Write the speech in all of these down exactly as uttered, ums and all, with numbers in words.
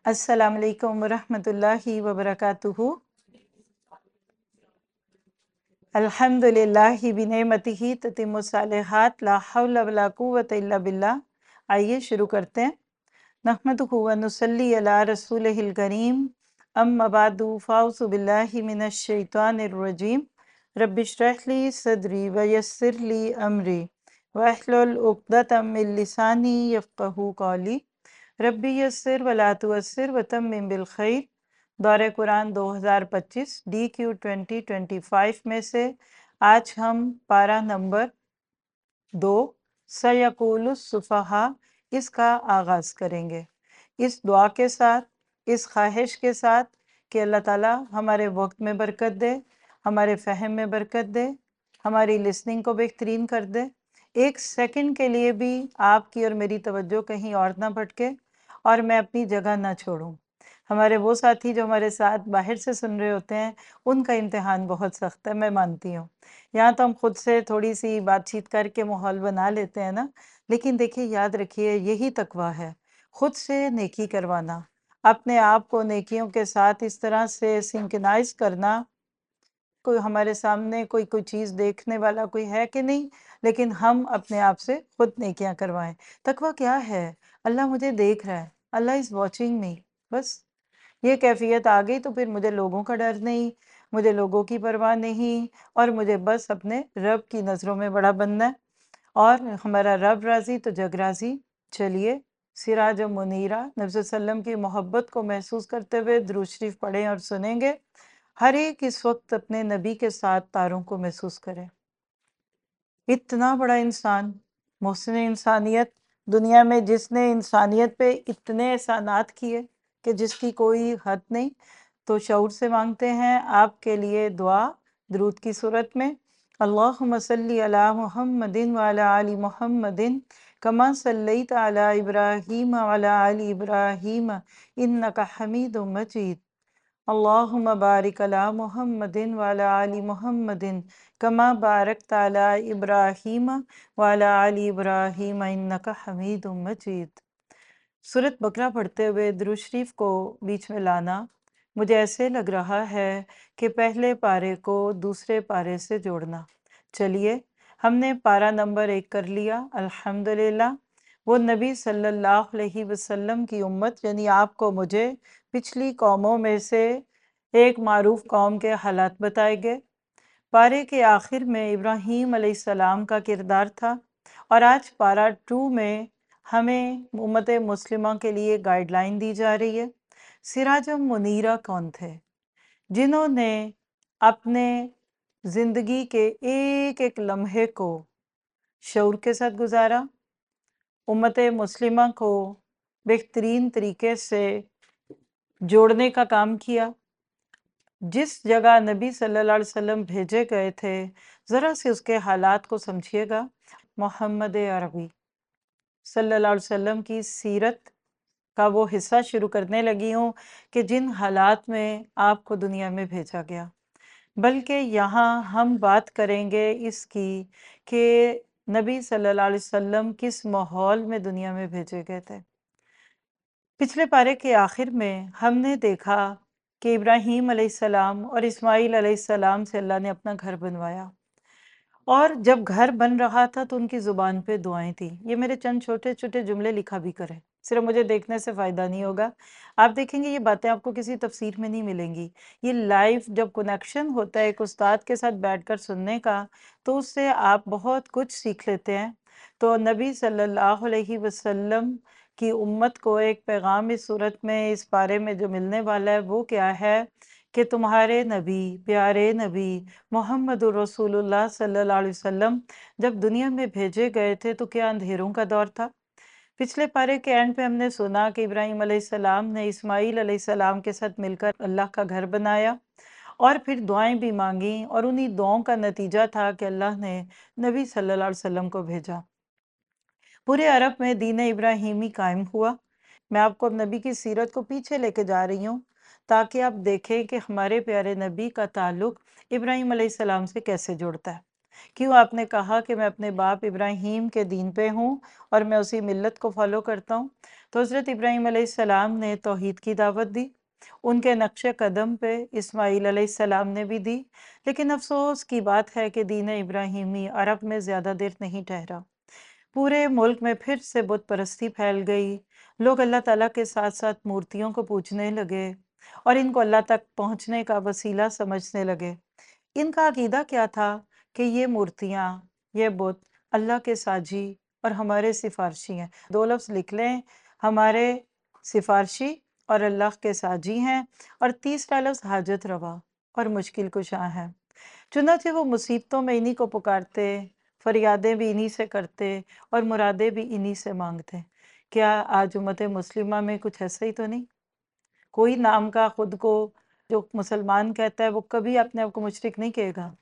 अस्सलाम वालेकुम रहमतुल्लाहि व बरकातुहू। अल्हम्दुलिल्लाहि बिनेमतिही ततिम्मुस्सालिहात ला हौला वला कुव्वता इल्ला बिल्लाह। आइए शुरू करते हैं। नहमदुहु व नुसल्ली अला रसूलिहिल करीम। अम्मा बादु फ़ाउज़ु बिल्लाहि मिनश शैतानिर रजीम। रब्बिश्रह ली सदरी व यस्सिर ली अमरी वहलुल उक़दतम मिन लिसानी यफ़क़हू क़ौली। रब्बी यस्सिर वला तुअस्सिर व तम्मिम बिल खैर। दौरे कुरान दो हज़ार पच्चीस D Q twenty twenty five में से आज हम पारा नंबर दो सयक़ूलुस सुफ़हा इसका आगाज़ करेंगे, इस दुआ के साथ, इस ख्वाहिश के साथ कि अल्लाह ताला हमारे वक्त में बरकत दे, हमारे फ़हम में बरकत दे, हमारी लिसनिंग को बेहतरीन कर दे। एक सेकंड के लिए भी आपकी और मेरी तवज्जो कहीं और ना भटके और मैं अपनी जगह ना छोड़ूं। हमारे वो साथी जो हमारे साथ बाहर से सुन रहे होते हैं, उनका इम्तिहान बहुत सख्त है, मैं मानती हूँ। यहाँ तो हम खुद से थोड़ी सी बातचीत करके माहौल बना लेते हैं ना, लेकिन देखिए याद रखिए यही तकवा है, खुद से नेकी करवाना, अपने आप को नेकियों के साथ इस तरह से सिंक्रोनाइज करना। कोई हमारे सामने कोई कोई चीज़ देखने वाला कोई है कि नहीं, लेकिन हम अपने आप से खुद नेकियां करवाएं। तकवा क्या है? अल्लाह मुझे देख रहा है, अल्लाह इज़ वॉचिंग मी। बस ये कैफियत आ गई तो फिर मुझे लोगों का डर नहीं, मुझे लोगों की परवाह नहीं, और मुझे बस अपने रब की नज़रों में बड़ा बनना है। और हमारा रब राज़ी तो जग राज़ी। चलिए सिराज मुनीरा नबी वसल्लम की मोहब्बत को महसूस करते हुए दुरूद शरीफ पढ़ें और सुनेंगे। हर एक इस वक्त अपने नबी के साथ तारों को महसूस करे। इतना बड़ा इंसान, मोहसिन इंसानियत, दुनिया में जिसने इंसानियत पे इतने एहसानात किए कि जिसकी कोई हद नहीं, तो शऊर से मांगते हैं आपके लिए दुआ दरूद की सूरत में। अल्लाहुम्मा सल्ली अला मुहम्मदिन व अला आलि मुहम्मदिन कमा सल्लैत अला इब्राहीम व अला आलि इब्राहीम इन्नका हमीदुम मजीद। अल्लाहुम्मा बारिक अला मुहम्मदिन व अला आलि मुहम्मदिन कमा बारकत अला इब्राहीम व अला आलि इब्राहीम इन्नका हमीदुम मजीद। सूरत बकरा पढ़ते हुए दुरूद शरीफ को बीच में लाना मुझे ऐसे लग रहा है कि पहले पारे को दूसरे पारे से जोड़ना। चलिए हमने पारा नंबर एक कर लिया, अल्हम्दुलिल्लाह। वो नबी सल्लल्लाहु अलैहि वसल्लम की उम्मत यानी आपको मुझे पिछली कौमों में से एक मारूफ कौम के हालात बताए गए। पारे के आखिर में इब्राहीम अलैहिस्सलाम का किरदार था, और आज पारा टू में हमें उम्मत मुस्लिमा के लिए गाइडलाइन दी जा रही है। सिराज मुनीरा कौन थे? जिन्होंने अपने ज़िंदगी के एक एक लम्हे को शऊर के साथ गुजारा, उम्मत मुस्लिमा को बेहतरीन तरीके से जोड़ने का काम किया। जिस जगह नबी सल्लल्लाहु अलैहि वसल्लम भेजे गए थे, ज़रा से उसके हालात को समझिएगा। मोहम्मद अरबी सल्लल्लाहु अलैहि वसल्लम की सीरत का वो हिस्सा शुरू करने लगी हूँ कि जिन हालात में आपको दुनिया में भेजा गया। बल्कि यहाँ हम बात करेंगे इसकी कि नबी सल्लल्लाहु अलैहि वसल्लम किस माहौल में दुनिया में भेजे गए थे। पिछले पारे के आखिर में हमने देखा कि इब्राहीम अलैहिस्सलाम और इस्माईल अलैहिस्सलाम से अल्लाह ने अपना घर बनवाया, और जब घर बन रहा था तो उनकी ज़ुबान पे दुआएं थी। ये मेरे चंद छोटे छोटे जुमले लिखा भी करें, सिर्फ मुझे देखने से फ़ायदा नहीं होगा। आप देखेंगे ये बातें आपको किसी तफसीर में नहीं मिलेंगी। ये लाइव जब कनेक्शन होता है एक उस्ताद के साथ बैठकर सुनने का, तो उससे आप बहुत कुछ सीख लेते हैं। तो नबी सल्लल्लाहु अलैहि वसल्लम की उम्मत को एक पैगाम इस सूरत में, इस बारे में जो मिलने वाला है वो क्या है कि तुम्हारे नबी, प्यारे नबी मोहम्मदुर रसूलुल्लाह सल्लल्लाहु अलैहि वसल्लम जब दुनिया में भेजे गए थे तो क्या अंधेरों का दौर था। पिछले पारे के एंड पे हमने सुना कि इब्राहीम अलैहिस्सलाम ने इस्माईल अलैहिस्सलाम के साथ मिलकर अल्लाह का घर बनाया और फिर दुआएं भी मांगी, और उन्हीं दुआओं का नतीजा था कि अल्लाह ने नबी सल्लल्लाहु अलैहि वसल्लम को भेजा। पूरे अरब में दीन इब्राहीमी कायम हुआ। मैं आपको अब नबी की सीरत को पीछे लेके जा रही हूँ ताकि आप देखें कि हमारे प्यारे नबी का ताल्लुक इब्राहीम अलैहिस्सलाम से कैसे जुड़ता है। کیوں آپ نے کہا کہ میں اپنے باپ ابراہیم کے دین پہ ہوں اور میں اسی ملت کو فالو کرتا ہوں؟ تو حضرت ابراہیم علیہ السلام نے توحید کی دعوت دی، ان کے نقش قدم پہ اسماعیل علیہ السلام نے بھی دی، لیکن افسوس کی بات ہے کہ دین ابراہیمی عرب میں زیادہ دیر نہیں ٹھہرا۔ پورے ملک میں پھر سے بت پرستی پھیل گئی، لوگ اللہ تعالیٰ کے ساتھ ساتھ مورتیوں کو پوجنے لگے اور ان کو اللہ تک پہنچنے کا وسیلہ سمجھنے لگے۔ ان کا عقیدہ کیا تھا کہ یہ مورتیاں، یہ بت اللہ کے ساجی اور ہمارے سفارشی ہیں۔ دو لفظ لکھ لیں، ہمارے سفارشی اور اللہ کے ساجی ہیں، اور تیسرا لفظ حاجت روا اور مشکل کشا ہے۔ چنانچہ وہ مصیبتوں میں انہی کو پکارتے، فریادیں بھی انہی سے کرتے اور مرادیں بھی انہی سے مانگتے۔ کیا آج امت مسلمہ میں کچھ ایسا ہی تو نہیں؟ کوئی نام کا خود کو جو مسلمان کہتا ہے وہ کبھی اپنے آپ کو مشرک نہیں کہے گا۔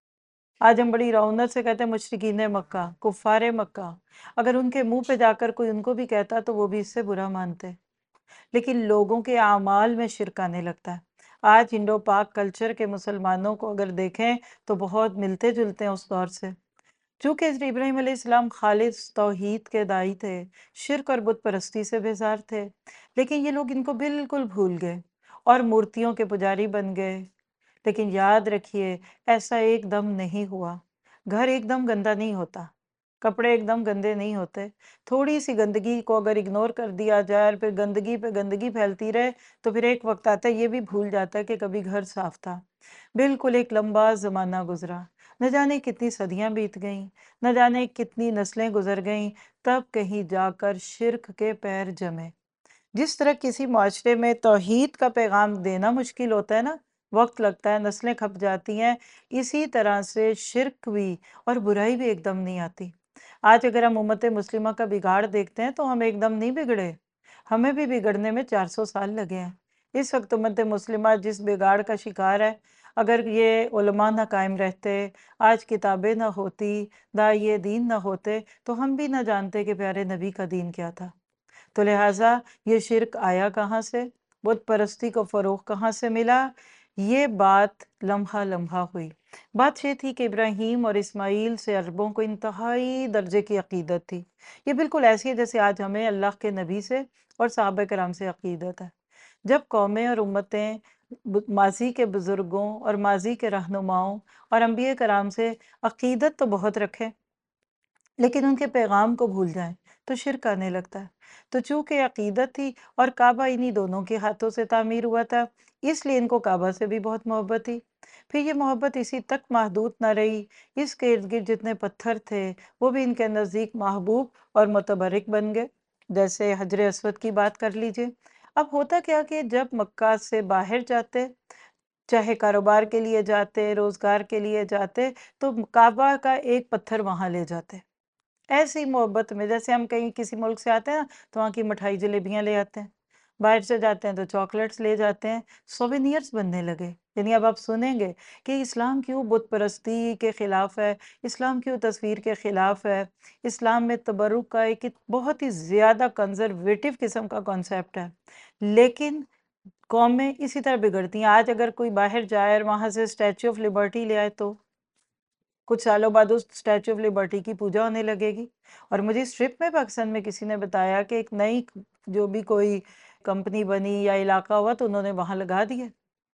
آج ہم بڑی رونق سے کہتے ہیں مشرکین مکہ، کفار مکہ۔ اگر ان کے منہ پہ جا کر کوئی ان کو بھی کہتا تو وہ بھی اس سے برا مانتے، لیکن لوگوں کے اعمال میں شرک آنے لگتا ہے۔ آج انڈو پاک کلچر کے مسلمانوں کو اگر دیکھیں تو بہت ملتے جلتے ہیں اس دور سے۔ چونکہ حضرت ابراہیم علیہ السلام خالص توحید کے داعی تھے، شرک اور بت پرستی سے بیزار تھے، لیکن یہ لوگ ان کو بالکل بھول گئے اور مورتیوں کے پجاری بن گئے۔ لیکن یاد رکھیے، ایسا ایک دم نہیں ہوا۔ گھر ایک دم گندا نہیں ہوتا، کپڑے ایک دم گندے نہیں ہوتے۔ تھوڑی سی گندگی کو اگر اگنور کر دیا جائے اور پھر گندگی پہ گندگی پھیلتی رہے تو پھر ایک وقت آتا ہے یہ بھی بھول جاتا ہے کہ کبھی گھر صاف تھا۔ بالکل ایک لمبا زمانہ گزرا، نہ جانے کتنی صدیاں بیت گئیں، نہ جانے کتنی نسلیں گزر گئیں، تب کہیں جا کر شرک کے پیر جمے۔ جس طرح کسی معاشرے میں توحید کا پیغام دینا مشکل ہوتا ہے نا، وقت لگتا ہے، نسلیں کھپ جاتی ہیں، اسی طرح سے شرک بھی اور برائی بھی ایک دم نہیں آتی۔ آج اگر ہم امت مسلمہ کا بگاڑ دیکھتے ہیں تو ہم ایک دم نہیں بگڑے، ہمیں بھی بگڑنے میں چار سو سال لگے ہیں۔ اس وقت امت مسلمہ جس بگاڑ کا شکار ہے، اگر یہ علماء نہ قائم رہتے، آج کتابیں نہ ہوتی، داعیے دین نہ ہوتے، تو ہم بھی نہ جانتے کہ پیارے نبی کا دین کیا تھا۔ تو لہٰذا یہ شرک آیا کہاں سے، بت پرستی کو فروغ کہاں سے ملا؟ یہ بات لمحہ لمحہ ہوئی۔ بات یہ تھی کہ ابراہیم اور اسماعیل سے عربوں کو انتہائی درجے کی عقیدت تھی۔ یہ بالکل ایسی ہے جیسے آج ہمیں اللہ کے نبی سے اور صحابہ کرام سے عقیدت ہے۔ جب قومیں اور امتیں ماضی کے بزرگوں اور ماضی کے رہنماؤں اور انبیاء کرام سے عقیدت تو بہت رکھیں، لیکن ان کے پیغام کو بھول جائیں تو شرک آنے لگتا ہے۔ تو چونکہ عقیدت تھی اور کعبہ انہی دونوں کے ہاتھوں سے تعمیر ہوا تھا، اس لیے ان کو کعبہ سے بھی بہت محبت تھی۔ پھر یہ محبت اسی تک محدود نہ رہی، اس کے ارد گرد جتنے پتھر تھے وہ بھی ان کے نزدیک محبوب اور متبرک بن گئے۔ جیسے حجر اسود کی بات کر لیجئے۔ اب ہوتا کیا کہ جب مکہ سے باہر جاتے، چاہے کاروبار کے لیے جاتے، روزگار کے لیے جاتے، تو کعبہ کا ایک پتھر وہاں لے جاتے۔ ایسی محبت میں، جیسے ہم کہیں کسی ملک سے آتے ہیں تو وہاں کی مٹھائی جلیبیاں لے آتے ہیں، باہر سے جاتے ہیں تو چاکلیٹس لے جاتے ہیں، سووینئرز بننے لگے۔ یعنی اب آپ سنیں گے کہ اسلام کیوں بت پرستی کے خلاف ہے، اسلام کیوں تصویر کے خلاف ہے، اسلام میں تبرک کا ایک بہت ہی زیادہ کنزرویٹو قسم کا کانسیپٹ ہے، لیکن قومیں اسی طرح بگڑتی ہیں۔ آج اگر کوئی باہر جائے اور وہاں سے اسٹیچو آف لبرٹی لے آئے تو کچھ سالوں بعد اس اسٹیچو آف لبرٹی کی پوجا ہونے لگے گی۔ اور مجھے اس ٹرپ میں پاکستان میں کسی نے بتایا کہ ایک نئی جو بھی کوئی کمپنی بنی یا علاقہ ہوا تو انہوں نے وہاں لگا دیے،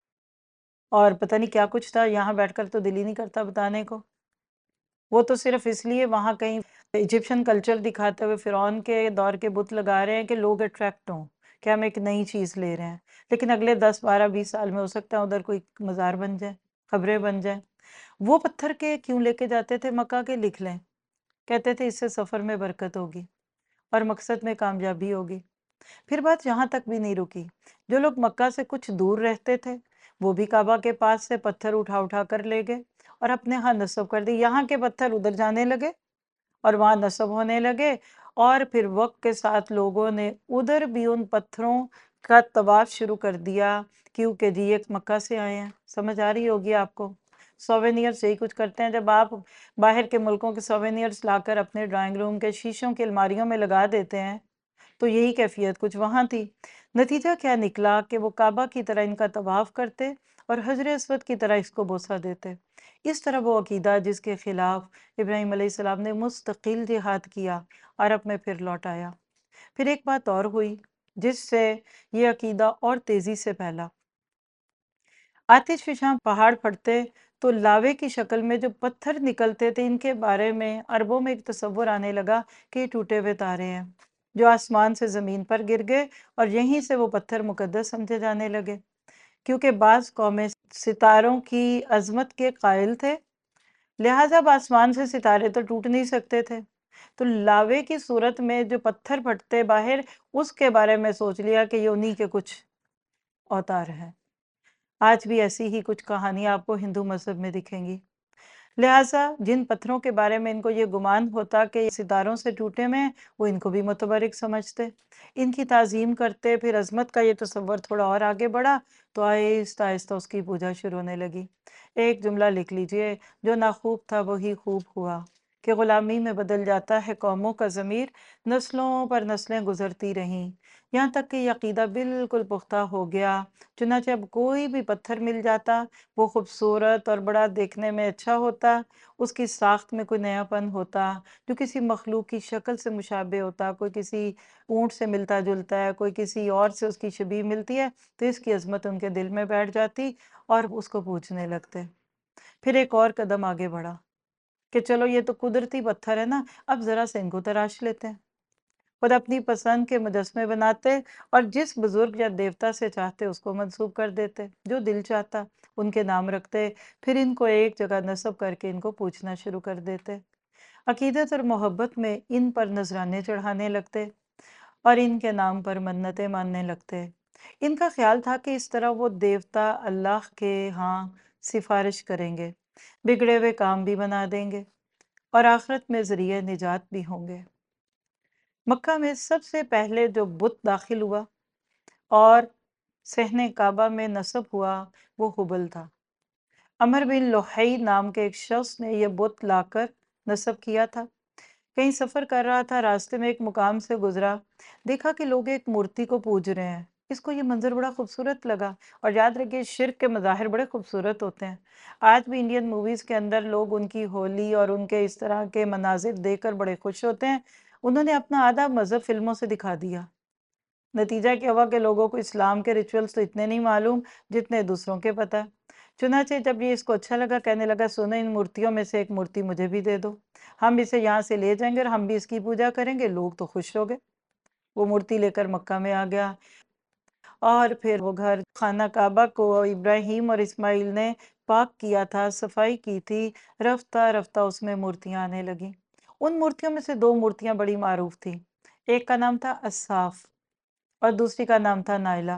اور پتہ نہیں کیا کچھ تھا، یہاں بیٹھ کر تو دل ہی نہیں کرتا بتانے کو۔ وہ تو صرف اس لیے وہاں کہیں ایجپشن کلچر دکھاتے ہوئے فرعون کے دور کے بت لگا رہے ہیں کہ لوگ اٹریکٹ ہوں کہ ہم ایک نئی چیز لے رہے ہیں، لیکن اگلے دس بارہ بیس سال میں ہو سکتا ہے ادھر کوئی مزار بن جائے، قبریں بن جائیں۔ وہ پتھر کے کیوں لے کے جاتے تھے مکہ کے؟ لکھ لیں، کہتے تھے اس سے سفر میں برکت ہوگی اور مقصد میں کامیابی ہوگی۔ پھر بات یہاں تک بھی نہیں رکی، جو لوگ مکہ سے کچھ دور رہتے تھے وہ بھی کعبہ کے پاس سے پتھر اٹھا اٹھا کر لے گئے اور اپنے ہاں نصب کر دی۔ یہاں کے پتھر ادھر جانے لگے اور وہاں نصب ہونے لگے، اور پھر وقت کے ساتھ لوگوں نے ادھر بھی ان پتھروں کا طواف شروع کر دیا، کیونکہ جی ایک مکہ سے آئے ہیں۔ سمجھ آ رہی ہوگی آپ کو؟ سووینئرز یہی کچھ کرتے ہیں، جب آپ باہر کے ملکوں کے سووینئرز لا کر اپنے ڈرائنگ روم کے شیشوں کی الماریوں میں لگا دیتے ہیں تو یہی کیفیت کچھ وہاں تھی۔ نتیجہ کیا نکلا کہ وہ کعبہ کی طرح ان کا طواف کرتے اور حجر اسود کی طرح اس کو بوسہ دیتے۔ اس طرح وہ عقیدہ جس کے خلاف ابراہیم علیہ السلام نے مستقل جہاد کیا، عرب میں پھر لوٹ آیا۔ پھر ایک بات اور ہوئی جس سے یہ عقیدہ اور تیزی سے پھیلا۔ آتش فشاں پہاڑ پھٹتے تو لاوے کی شکل میں جو پتھر نکلتے تھے، ان کے بارے میں عربوں میں ایک تصور آنے لگا کہ یہ ٹوٹے ہوئے تارے ہیں جو آسمان سے زمین پر گر گئے، اور یہیں سے وہ پتھر مقدس سمجھے جانے لگے، کیونکہ بعض قومیں ستاروں کی عظمت کے قائل تھے، لہٰذا اب آسمان سے ستارے تو ٹوٹ نہیں سکتے تھے، تو لاوے کی صورت میں جو پتھر پھٹتے باہر، اس کے بارے میں سوچ لیا کہ یہ انہی کے کچھ اوتار ہیں۔ آج بھی ایسی ہی کچھ کہانیاں آپ کو ہندو مذہب میں دکھیں گی۔ لہٰذا جن پتھروں کے بارے میں ان کو یہ گمان ہوتا کہ یہ ستاروں سے ٹوٹے میں، وہ ان کو بھی متبرک سمجھتے، ان کی تعظیم کرتے۔ پھر عظمت کا یہ تصور تھوڑا اور آگے بڑھا تو آہستہ آہستہ اس کی پوجا شروع ہونے لگی۔ ایک جملہ لکھ لیجئے، جو نہ خوب تھا وہی خوب ہوا، کہ غلامی میں بدل جاتا ہے قوموں کا ضمیر، نسلوں پر نسلیں گزرتی رہیں، یہاں تک کہ یہ عقیدہ بالکل پختہ ہو گیا۔ چنانچہ اب کوئی بھی پتھر مل جاتا، وہ خوبصورت اور بڑا دیکھنے میں اچھا ہوتا، اس کی ساخت میں کوئی نیا پن ہوتا، جو کسی مخلوق کی شکل سے مشابہ ہوتا، کوئی کسی اونٹ سے ملتا جلتا ہے، کوئی کسی اور سے اس کی شبیہ ملتی ہے، تو اس کی عظمت ان کے دل میں بیٹھ جاتی اور اس کو پوجنے لگتے۔ پھر ایک اور قدم آگے بڑھا کہ چلو یہ تو قدرتی پتھر ہے نا، اب ذرا سے ان کو تراش لیتے ہیں، خود اپنی پسند کے مجسمے بناتے اور جس بزرگ یا دیوتا سے چاہتے اس کو منسوب کر دیتے، جو دل چاہتا ان کے نام رکھتے، پھر ان کو ایک جگہ نصب کر کے ان کو پوجنا شروع کر دیتے، عقیدت اور محبت میں ان پر نذرانے چڑھانے لگتے اور ان کے نام پر منتیں ماننے لگتے۔ ان کا خیال تھا کہ اس طرح وہ دیوتا اللہ کے ہاں سفارش کریں گے، بگڑے ہوئے کام بھی بنا دیں گے اور آخرت میں ذریعہ نجات بھی ہوں گے۔ مکہ میں سب سے پہلے جو بت داخل ہوا اور صحن کعبہ میں نصب ہوا وہ ہبل تھا۔ عمر بن لوحی نام کے ایک شخص نے یہ بت لا کر نصب کیا تھا۔ کہیں سفر کر رہا تھا، راستے میں ایک مقام سے گزرا، دیکھا کہ لوگ ایک مورتی کو پوج رہے ہیں۔ اس کو یہ منظر بڑا خوبصورت لگا، اور یاد رکھیے شرک کے مظاہر بڑے خوبصورت ہوتے ہیں۔ آج بھی انڈین موویز کے اندر لوگ ان کی ہولی اور ان کے اس طرح کے مناظر دیکھ کر بڑے خوش ہوتے ہیں۔ انہوں نے اپنا آدھا مذہب فلموں سے دکھا دیا۔ نتیجہ کیا ہوا کہ لوگوں کو اسلام کے ریچولز تو اتنے نہیں معلوم جتنے دوسروں کے پتہ۔ چنانچہ جب یہ اس کو اچھا لگا، کہنے لگا سنو ان مورتیوں میں سے ایک مورتی مجھے بھی دے دو، ہم اسے یہاں سے لے جائیں گے اور ہم بھی اس کی پوجا کریں گے۔ لوگ تو خوش ہو گئے، وہ مورتی لے کر مکہ میں آ گیا، اور پھر وہ گھر خانہ کعبہ کو ابراہیم اور اسماعیل نے پاک کیا تھا، صفائی کی تھی، رفتہ رفتہ اس میں مورتیاں آنے لگیں۔ ان مورتیوں میں سے دو مورتیاں بڑی معروف تھیں، ایک کا نام تھا اصاف اور دوسری کا نام تھا نائلہ۔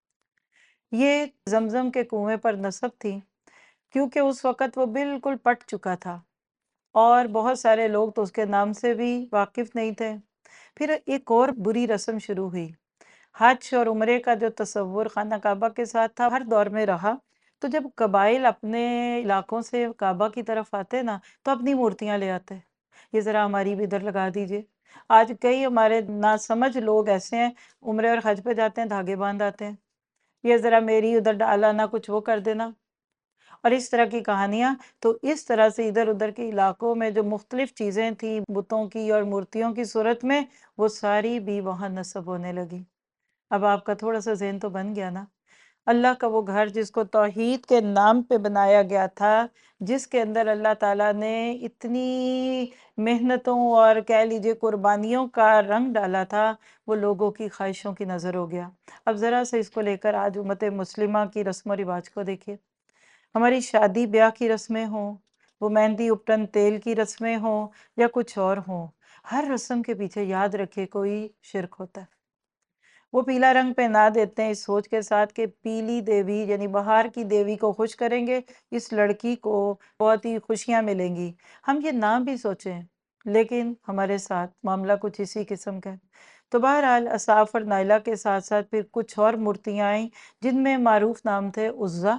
یہ زمزم کے کنویں پر نصب تھی، کیونکہ اس وقت وہ بالکل پٹ چکا تھا اور بہت سارے لوگ تو اس کے نام سے بھی واقف نہیں تھے۔ پھر ایک اور بری رسم شروع ہوئی۔ حج اور عمرے کا جو تصور خانہ کعبہ کے ساتھ تھا ہر دور میں رہا، تو جب قبائل اپنے علاقوں سے کعبہ کی طرف آتے نا تو اپنی مورتیاں لے آتے، یہ ذرا ہماری بھی ادھر لگا دیجئے۔ آج کئی ہمارے ناسمجھ لوگ ایسے ہیں، عمرے اور حج پہ جاتے ہیں دھاگے باندھ آتے ہیں، یہ ذرا میری ادھر ڈالانا کچھ وہ کر دینا، اور اس طرح کی کہانیاں۔ تو اس طرح سے ادھر ادھر کے علاقوں میں جو مختلف چیزیں تھیں بتوں کی اور مورتیوں کی صورت میں، وہ ساری بھی وہاں نصب ہونے لگی۔ اب آپ کا تھوڑا سا ذہن تو بن گیا نا، اللہ کا وہ گھر جس کو توحید کے نام پہ بنایا گیا تھا، جس کے اندر اللہ تعالیٰ نے اتنی محنتوں اور کہہ لیجئے قربانیوں کا رنگ ڈالا تھا، وہ لوگوں کی خواہشوں کی نظر ہو گیا۔ اب ذرا سے اس کو لے کر آج امت مسلمہ کی رسم و رواج کو دیکھیے، ہماری شادی بیاہ کی رسمیں ہوں، وہ مہندی اپٹن تیل کی رسمیں ہوں یا کچھ اور ہوں، ہر رسم کے پیچھے یاد رکھے کوئی شرک ہوتا ہے۔ وہ پیلا رنگ پہنا دیتے ہیں اس سوچ کے ساتھ کہ پیلی دیوی یعنی بہار کی دیوی کو خوش کریں گے، اس لڑکی کو بہت ہی خوشیاں ملیں گی۔ ہم یہ نام بھی سوچیں، لیکن ہمارے ساتھ معاملہ کچھ اسی قسم کا ہے۔ تو بہرحال اصاف اور نائلہ کے ساتھ ساتھ پھر کچھ اور مورتیاں آئیں جن میں معروف نام تھے عزا،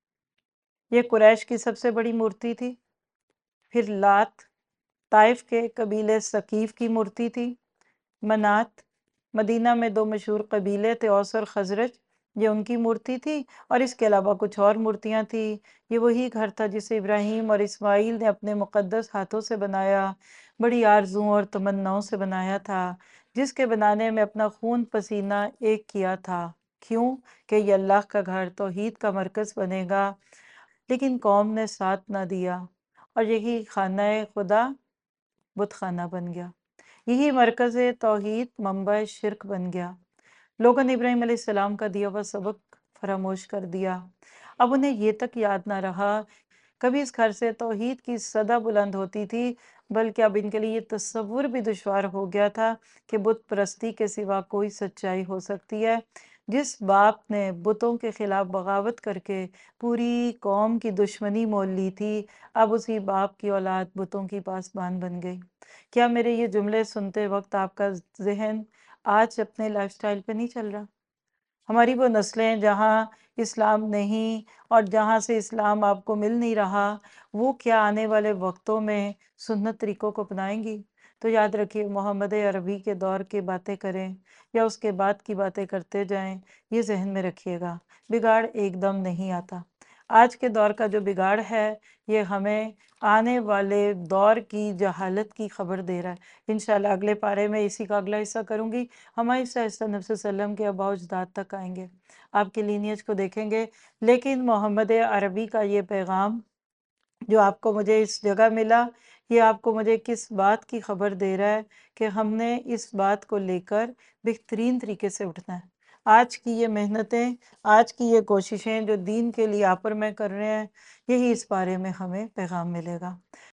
یہ قریش کی سب سے بڑی مورتی تھی۔ پھر لات، طائف کے قبیلے ثقیف کی مورتی تھی۔ منات، مدینہ میں دو مشہور قبیلے تھے، اوس اور خزرج، یہ ان کی مورتی تھی، اور اس کے علاوہ کچھ اور مورتیاں تھیں۔ یہ وہی گھر تھا جسے ابراہیم اور اسماعیل نے اپنے مقدس ہاتھوں سے بنایا، بڑی آرزوؤں اور تمناؤں سے بنایا تھا، جس کے بنانے میں اپنا خون پسینہ ایک کیا تھا۔ کیوں کہ یہ اللہ کا گھر توحید کا مرکز بنے گا، لیکن قوم نے ساتھ نہ دیا، اور یہی خانہ خدا بت خانہ بن گیا، یہی مرکز توحید منبع شرک بن گیا۔ لوگوں نے ابراہیم علیہ السلام کا دیا ہوا سبق فراموش کر دیا۔ اب انہیں یہ تک یاد نہ رہا، کبھی اس گھر سے توحید کی صدا بلند ہوتی تھی، بلکہ اب ان کے لیے یہ تصور بھی دشوار ہو گیا تھا کہ بت پرستی کے سوا کوئی سچائی ہو سکتی ہے۔ جس باپ نے بتوں کے خلاف بغاوت کر کے پوری قوم کی دشمنی مول لی تھی، اب اسی باپ کی اولاد بتوں کی پاسبان بن گئی۔ کیا میرے یہ جملے سنتے وقت آپ کا ذہن آج اپنے لائف سٹائل پہ نہیں چل رہا؟ ہماری وہ نسلیں جہاں اسلام نہیں اور جہاں سے اسلام آپ کو مل نہیں رہا، وہ کیا آنے والے وقتوں میں سنت طریقوں کو اپنائیں گی؟ تو یاد رکھیے، محمد عربی کے دور کی باتیں کریں یا اس کے بعد کی باتیں کرتے جائیں، یہ ذہن میں رکھیے گا، بگاڑ ایک دم نہیں آتا۔ آج کے دور کا جو بگاڑ ہے، یہ ہمیں آنے والے دور کی جہالت کی خبر دے رہا ہے۔ انشاءاللہ اگلے پارے میں اسی کا اگلا حصہ کروں گی۔ ہم آہستہ آہستہ نبی صلی اللہ علیہ وسلم کے آباء و اجداد تک آئیں گے، آپ کے لینیج کو دیکھیں گے، لیکن محمد عربی کا یہ پیغام جو آپ کو مجھے اس جگہ ملا، یہ آپ کو مجھے کس بات کی خبر دے رہا ہے کہ ہم نے اس بات کو لے کر بہترین طریقے سے اٹھنا ہے۔ آج کی یہ محنتیں، آج کی یہ کوششیں جو دین کے لیے آپ اور میں کر رہے ہیں، یہی اس بارے میں ہمیں پیغام ملے گا۔